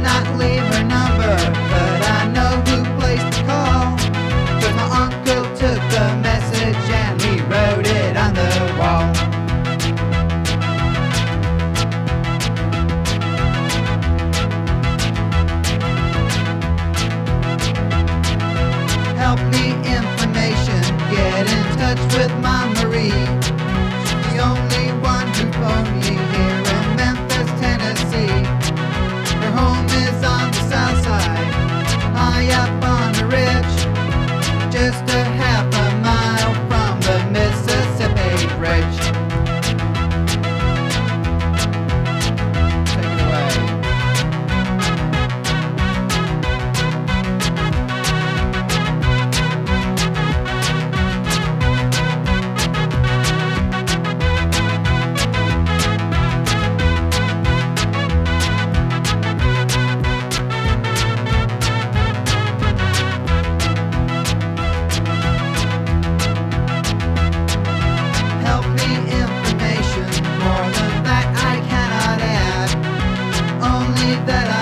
not leave her number, but I know who placed the call. 'Cause my uncle took the message and he wrote it on the wall. Help me information, get in touch with my Marie. She's the only one who phoned me here in Memphis, Tennessee. Her home is on the south side, high up on a ridge, just a half a mile from the Mississippi Bridge. Take it away. Help me information, more than that I cannot add. Only that